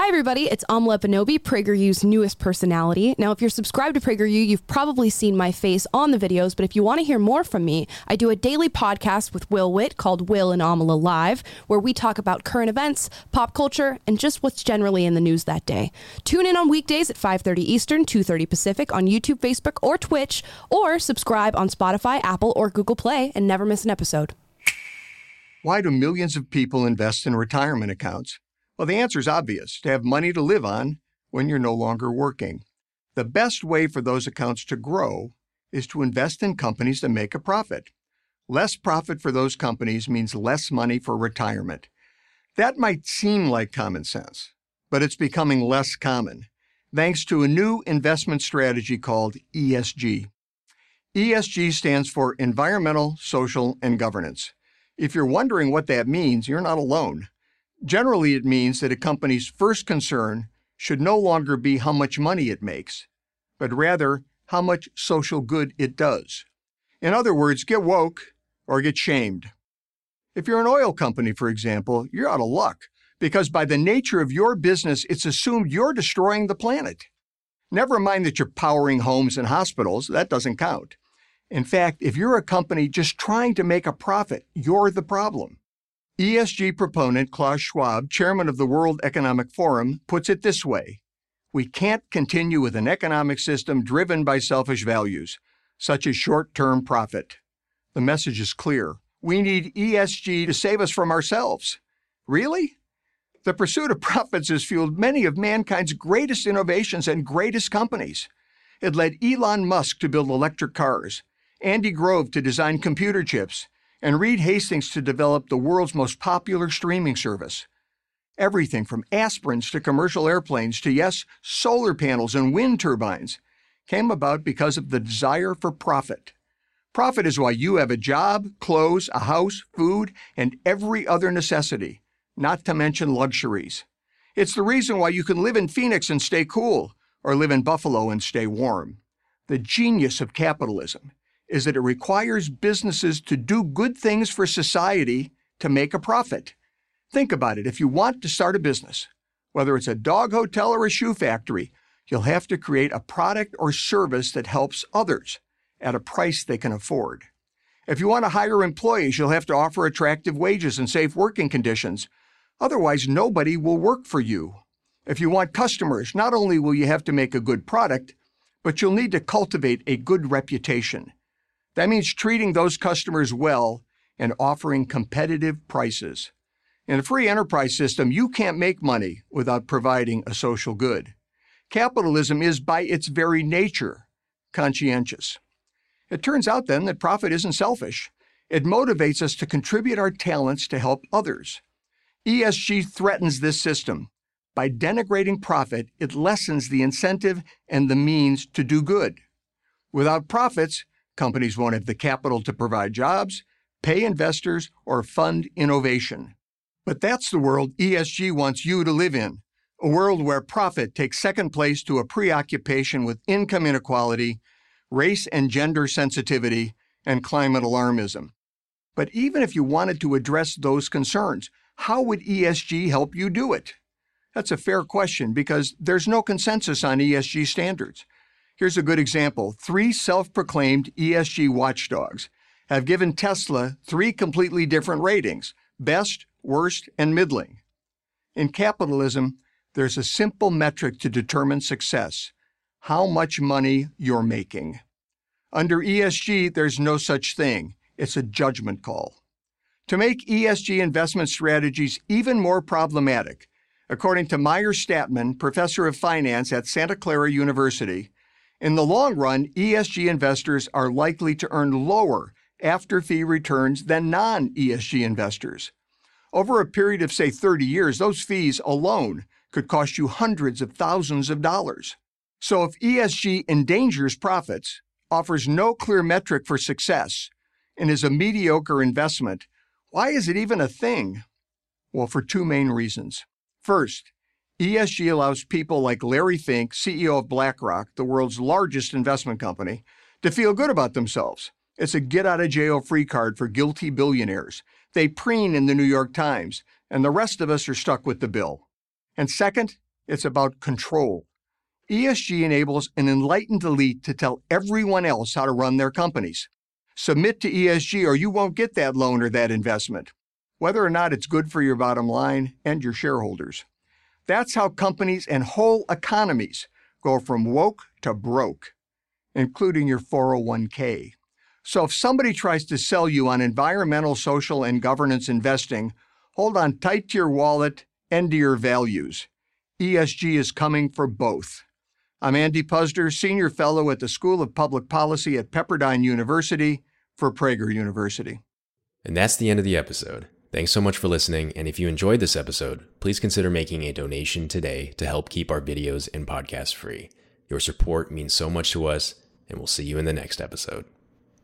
everybody, it's Amla Banobi, PragerU's newest personality. Now, if you're subscribed to PragerU, you've probably seen my face on the videos, but if you want to hear more from me, I do a daily podcast with Will Witt called Will and Amla Live, where we talk about current events, pop culture, and just what's generally in the news that day. Tune in on weekdays at 5:30 Eastern, 2:30 Pacific on YouTube, Facebook, or Twitch, or subscribe on Spotify, Apple, or Google Play and never miss an episode. Why do millions of people invest in retirement accounts? Well, the answer is obvious: to have money to live on when you're no longer working. The best way for those accounts to grow is to invest in companies that make a profit. Less profit for those companies means less money for retirement. That might seem like common sense, but it's becoming less common, thanks to a new investment strategy called ESG. ESG stands for Environmental, Social, and Governance. If you're wondering what that means, you're not alone. Generally, it means that a company's first concern should no longer be how much money it makes, but rather how much social good it does. In other words, get woke or get shamed. If you're an oil company, for example, you're out of luck, because by the nature of your business, it's assumed you're destroying the planet. Never mind that you're powering homes and hospitals, that doesn't count. In fact, if you're a company just trying to make a profit, you're the problem. ESG proponent Klaus Schwab, chairman of the World Economic Forum, puts it this way: we can't continue with an economic system driven by selfish values, such as short-term profit. The message is clear. We need ESG to save us from ourselves. Really? The pursuit of profits has fueled many of mankind's greatest innovations and greatest companies. It led Elon Musk to build electric cars, Andy Grove to design computer chips, and Reed Hastings to develop the world's most popular streaming service. Everything from aspirins to commercial airplanes to, yes, solar panels and wind turbines came about because of the desire for profit. Profit is why you have a job, clothes, a house, food, and every other necessity, not to mention luxuries. It's the reason why you can live in Phoenix and stay cool, or live in Buffalo and stay warm. The genius of capitalism is that it requires businesses to do good things for society to make a profit. Think about it. If you want to start a business, whether it's a dog hotel or a shoe factory, you'll have to create a product or service that helps others at a price they can afford. If you want to hire employees, you'll have to offer attractive wages and safe working conditions. Otherwise, nobody will work for you. If you want customers, not only will you have to make a good product, but you'll need to cultivate a good reputation. That means treating those customers well and offering competitive prices. In a free enterprise system, you can't make money without providing a social good. Capitalism is, by its very nature, conscientious. It turns out, then, that profit isn't selfish. It motivates us to contribute our talents to help others. ESG threatens this system. By denigrating profit, it lessens the incentive and the means to do good. Without profits, companies won't have the capital to provide jobs, pay investors, or fund innovation. But that's the world ESG wants you to live in, a world where profit takes second place to a preoccupation with income inequality, race and gender sensitivity, and climate alarmism. But even if you wanted to address those concerns, how would ESG help you do it? That's a fair question because there's no consensus on ESG standards. Here's a good example. 3 self-proclaimed ESG watchdogs have given Tesla 3 completely different ratings: best, worst, and middling. In capitalism, there's a simple metric to determine success: how much money you're making. Under ESG, there's no such thing. It's a judgment call. To make ESG investment strategies even more problematic, according to Meyer Statman, professor of finance at Santa Clara University, in the long run, ESG investors are likely to earn lower after-fee returns than non-ESG investors. Over a period of, say, 30 years, those fees alone could cost you hundreds of thousands of dollars. So if ESG endangers profits, offers no clear metric for success, and is a mediocre investment, why is it even a thing? Well, for 2 main reasons. First, ESG allows people like Larry Fink, CEO of BlackRock, the world's largest investment company, to feel good about themselves. It's a get-out-of-jail-free card for guilty billionaires. They preen in the New York Times, and the rest of us are stuck with the bill. And second, It's about control. ESG enables an enlightened elite to tell everyone else how to run their companies. Submit to ESG or you won't get that loan or that investment, whether or not it's good for your bottom line and your shareholders. That's how companies and whole economies go from woke to broke, including your 401k. So if somebody tries to sell you on environmental, social, and governance investing, hold on tight to your wallet and to your values. ESG is coming for both. I'm Andy Puzder, Senior Fellow at the School of Public Policy at Pepperdine University for Prager University. And that's the end of the episode. Thanks so much for listening, and if you enjoyed this episode, please consider making a donation today to help keep our videos and podcasts free. Your support means so much to us, and we'll see you in the next episode.